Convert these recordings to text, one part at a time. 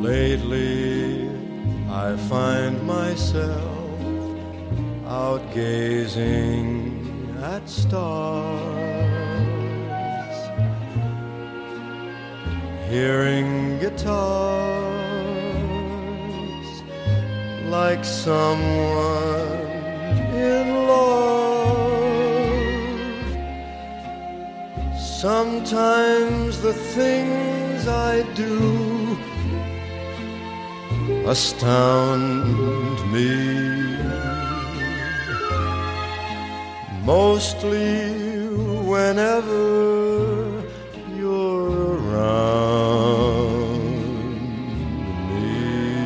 Lately, I find myself out gazing at stars, hearing guitars, like someone in love. Sometimes the things I do astound me, mostly whenever you're around me.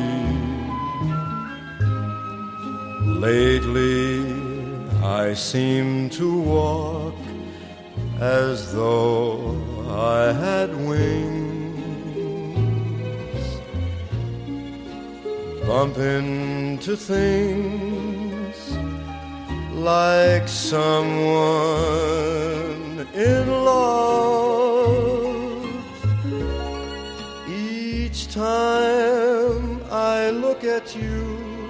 Lately I seem to walk as though I had wings, bump into things like someone in love. Each time I look at you,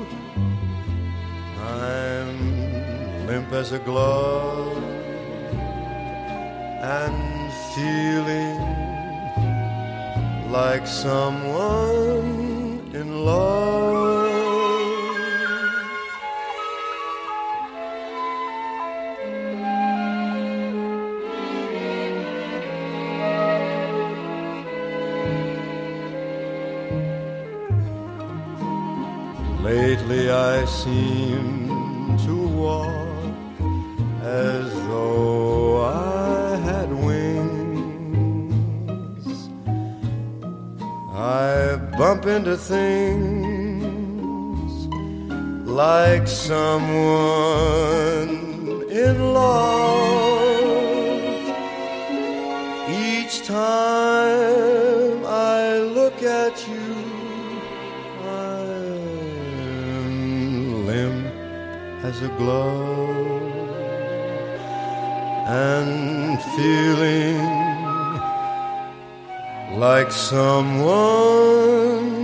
I'm limp as a glove and feeling like someone in love. Lately I seem to walk as though I had wings. I bump into things like someone in love. Each time I look at you, I'm limp as a glove and feeling like someone